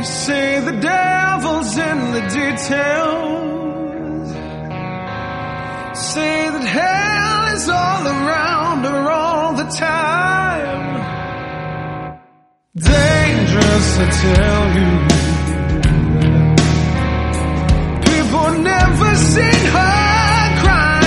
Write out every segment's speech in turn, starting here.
Say the devil's in the details. Say that hell is all around her all the time. Dangerous, I tell you. People never seen her cry.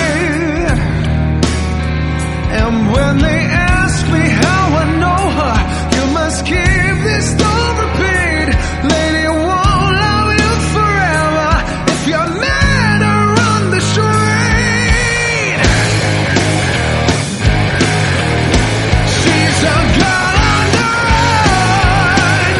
And when they ask me how I know her, you must keep this story paid. Lady won't love you forever if you're mad or on the street. She's a girl on the run,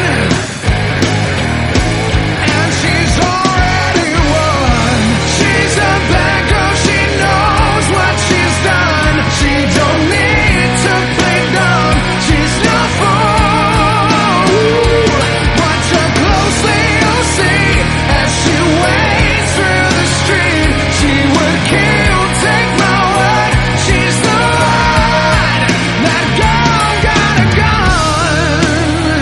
and she's already won. She's a bad girl, she knows what she's done. She don't need to play dumb, she's no fool. Watch her closely, you'll see, as she waits through the street. She would kill, take my word, she's the one. That girl got a gun.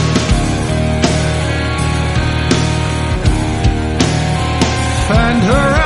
Find her